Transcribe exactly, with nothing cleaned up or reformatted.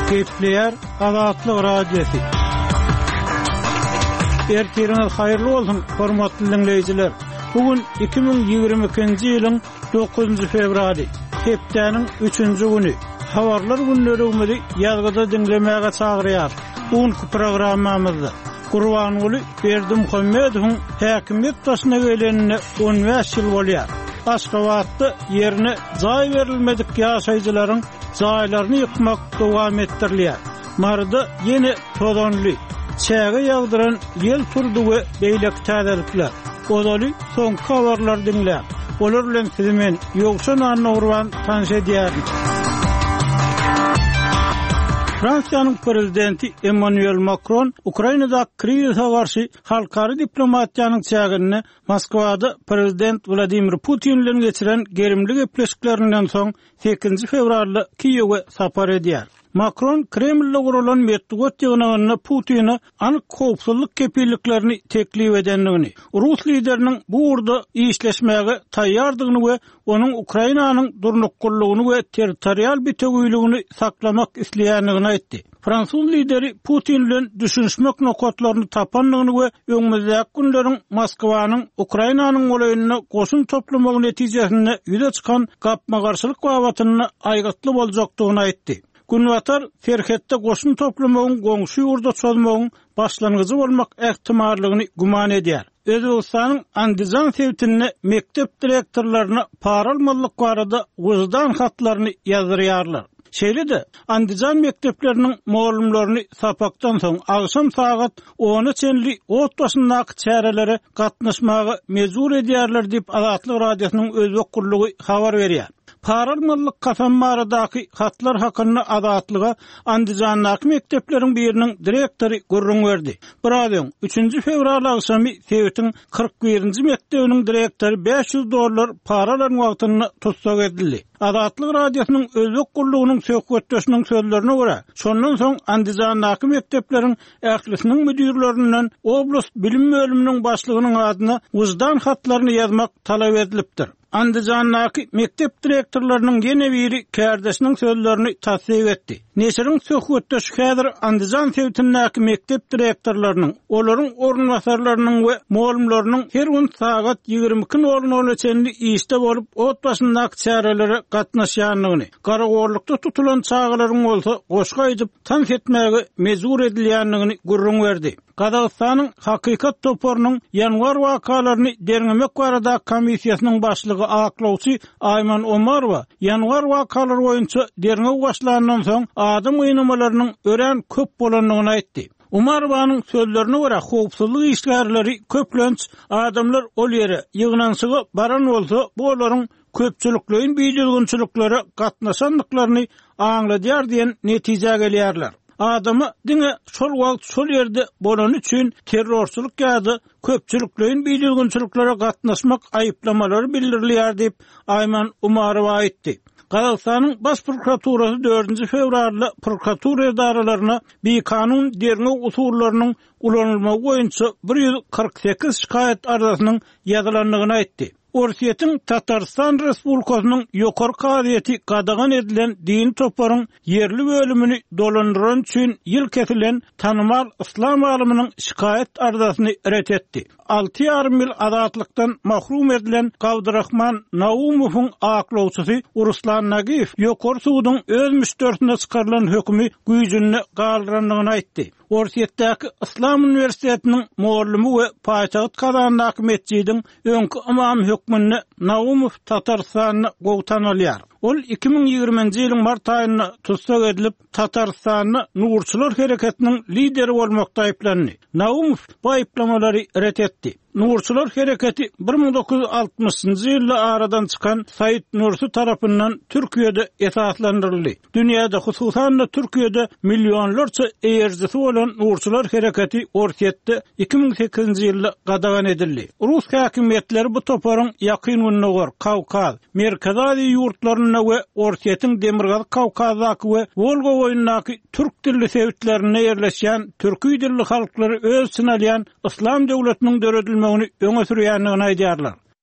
Kepler Azatlyk Radiosu. Ertiriniz hayırlı olsun, hormatly dinleyijiler. Bugün iki bin ýygrimi ikinji ýylyň dokuzunçy fevraly, hepdeniň üçünçi güni. Habarlar günlerimizi ýazgyda dinlemäge çagyrýar. Bugünkü programmamyzda Gurbanuly Berdimuhammedowyň häkimiyet başyna gelenine on beş ýyl bolýar. Aşgabatda ýerine jaý berilmedik ýaşaýjylaryň jaýlaryny ýykmak dowam etdirilýär. Marda ýene tozanly, çäge ýagdyran ýel turdy we beýlek täzelikler. Odaly soňky habarlar dinlä. Olar bilen sizi men Ýogşan Annurwan tanış edýärim. Fransiýanyň prezidenti Emmanuel Macron Ukrainada kriýe garşy halkary diplomatiýanyň çägini Moskwada prezident Vladimir Putin bilen geçiren gerimli gepleşiklerinden soň sekizinçi fevralda Kiýewe sapar edýär. Macron Kreml'le gurulan medeniýet ýygynyna Putin'i anyk howpsuzlyk kepilliklerini teklip edenligini, Rus lideriniň bu urda işleşmäge taýýardygyny we onuň Ukrainanyň durnuklugyny we territorial bitegüýligini saklamak isleýänligini aýtdy. Fransuz lideri Putin bilen düşünşmek nokatlaryny tapanlygyny we öňümüzdäki günleriň Moskwanyň Ukrainanyň olaýyna goşun toplamagy netijesinde ýüze çykan gapma-garşylyk wawatyny aýgatly boljakdygyny aýtdy. Günwatar Ferhetde goşun toplamagyň goňşy ýurda çözmegiň başlangyjy bolmak ähtimallygyny guman edýär. Özbegistanyň Andijan sewtine mektep direktorlaryna para almalyk barada wyzdan hatlaryny ýazyrýarlar. Şeýle-de Andijan mektepleriniň muallimlerini sapakdan soň agşam sagat on çenli ot başyndaky çärelere gatnaşmagy mejbur edýärler diýip Azatlyk Radiosynyň özbek gurlugy habar berýär. Paralmallyk kafanmaradaky hatlar hakyny Azatlyga Andijandaky mektepleriň biriniň direktory gurrun berdi. Birazdan üçünçi fevral agşamy Sewitiň kırk birinji mektebiniň direktory beş yüz dollar paralaryň wagtyny tutsak edildi. Azatlyk Radiosynyň özbek gurlugynyň söhbetdeşiniň sözlerine görä, şondan soň Andijandaky mektepleriň ählisiniň müdirlerinden oblast bilim bölüminiň başlygynyň adyna wyzdan hatlaryny ýazmak talap edilipdir. Andijandaky mektep direktorlarynyň ýene biri kärdeşiniň sözlerini tasdiq etdi. Neşiriň söhbetdeşi häzir Andijan sewtindäki mektep direktorlarynyň, olaryň ornwasarlarynyň we muallimleriň her gün sagat ýygrimi iki nol nol çenli işde bolup ot başyndaky çärelere gatnaşýanlygyny, garagorlukda tutulan çağalaryň bolsa goşga aýdyp tanş etmäge mejbur edilýänligini gurrun berdi. Qazaqstanyň Hakykat toporunyň ýanwar wakalaryny derňemek barada komissiýasynyň başlygy aklawçy Ayman Omarova ýanwar wakalary boýunça derňek başlanandan soň adam oýnamalarynyň ören köp bolanlygyny aýtdy. Omarovanyň sözlerine görä howpsuzlyk işgärleri köplenç adamlar ol ýere ýygnansyga baran bolsa bu olaryň köpçüliklerin biýilginçiliklere gatnaşanlyklaryny aňladýar diýen netije gelýärler. Adamy diňe şol wagt şol ýerde bolan üçin terrorçylyk ýa-da köpçüliklerin biýilginçiliklere gatnaşmak aýyplamalary bildirilýär diýip Ayman Umarowa aýtdy. Qazaqstanyň baş prokuraturasy dördünçi fevralda prokuratura edaralaryna bir kanun derňek usullarynyň ulanylmagy boýunça bir yüz kırk sekiz şikayet arzasynyň ýazylanlygyny aýtdy. Orsiýetiň Tatarstan Respublikasynyň ýokary kaziýeti gadagan edilen din toparyň yerli bölümini dolandyran üçin ýyl kesilen tanymal islam alymynyň şikayet arzasyny ret etdi. alty ýarym ýyl azatlykdan mahrum edilen Gawdyrahman Naumowyň aklawçysy Ruslan Nagiyew ýokary suwdyň öz müşterisine çykarylan hökmi güýjünde galdyranlygyny aýtdy. Orsiýetdäki İslam Üniversitetiniň muallimi we paýtagat kazandaky mescidiň öňkü imam hökmünde Naumow Tatarstanyny gowtan alýar. Ol iki bin ýygrimiňji ýylyň mart aýyna tutsak edilip Tatarstanyny Nurçylar hereketiniň lideri bolmakda aýplandy. Naumow bu aýplamalary ret etdi. Nurçylar hereketi bir bin dokuz yüz altmışynjy ýylda aradan çykan Said Nursi tarapyndan Türkiýede esaslandyryldy. Dünýäde hususan da Türkiýede millionlarça eýerjisi bolan Nurçylar hereketi Orsiýetde iki bin sekizinji ýylda gadagan edildi. Rus häkimetleri bu toparyň ýakyn gününe Kawkaz, Merkez Aziýa ýurtlaryna we Orsiýetiň Demirgaz Kawkazdaky we Volga boýundaky türk dilli sewitlerine ýerleşýän türküý dilli halklary öz synalýan islam döwletiniň döredilmegini öňe sürýänligini aýdýarlar.